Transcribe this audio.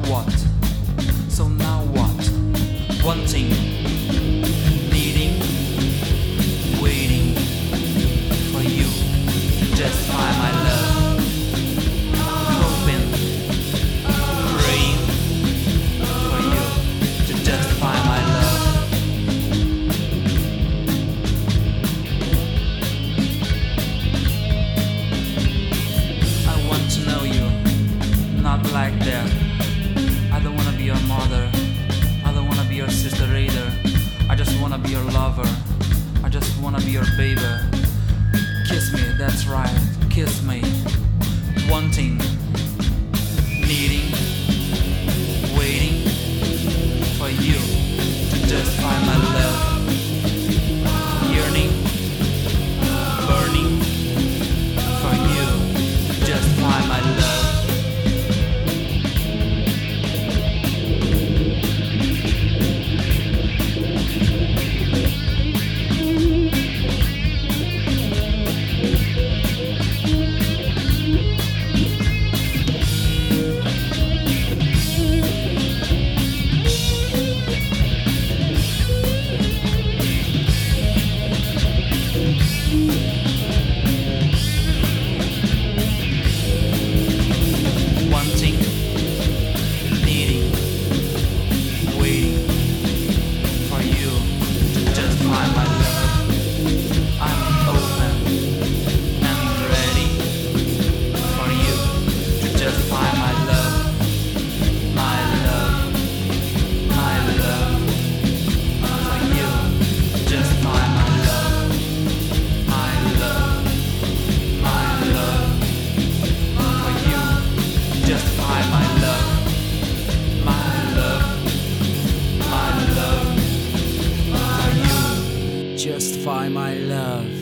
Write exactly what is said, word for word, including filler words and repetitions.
what? So now what? Wanting, needing, waiting for you to justify my love. Hoping, praying for you to justify my love. I want to know you, not like that. I don't wanna be your mother, I don't wanna be your sister either. I just wanna be your lover, I just wanna be your baby. Kiss me, that's right, kiss me. Wanting, needing, waiting for you to justify my love. Yearning, burning for you to justify my love. Wanting, needing, waiting for you to justify my love. I'm open and ready for you to justify my love. My love, my love for you to justify my love. My love, my love for you. Justify my love, my love, my love for you. Justify my love.